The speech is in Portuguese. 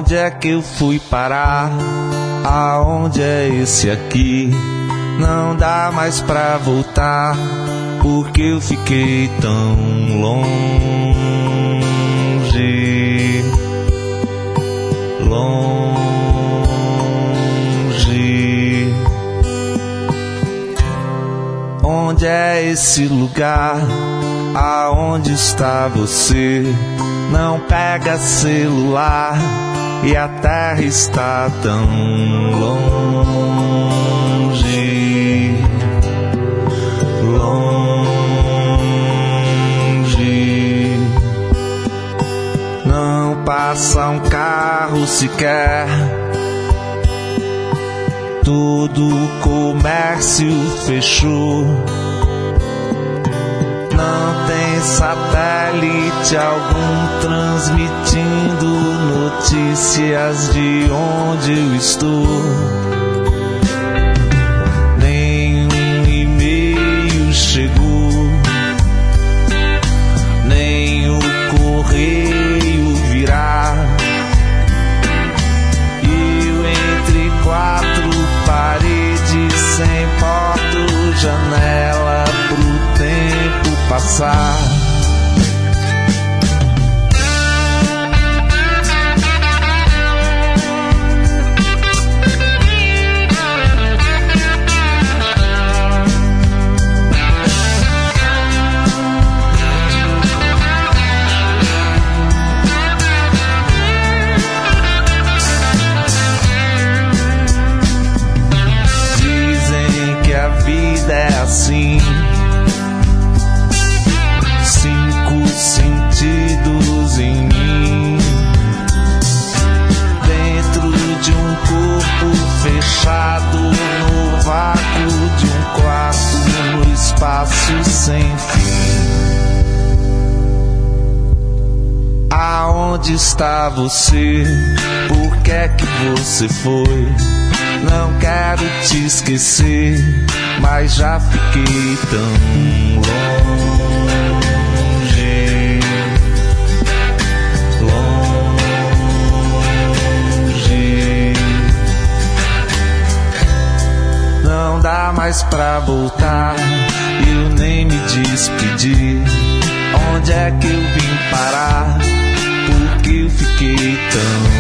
Onde é que eu fui parar? Aonde é esse aqui? Não dá mais pra voltar, porque eu fiquei tão longe, longe. Onde é esse lugar? Aonde está você? Não pega celular e a terra está tão longe, longe. Não passa um carro sequer, todo o comércio fechou. Não tem satélite algum transmitindo notícias de onde eu estou. Nenhum e-mail chegou, nem o correio virá. Eu entre quatro paredes, sem porta ou janela, pro tempo passar. Dizem que a vida é assim, 5 sentidos em mim, dentro de um corpo fechado, no vácuo de um quarto, no espaço sem fim. Aonde está você? Por que é que você foi? Não quero te esquecer, mas já fiquei tão longe, longe. Não dá mais pra voltar, eu nem me despedi. Onde é que eu vim parar? Porque eu fiquei tão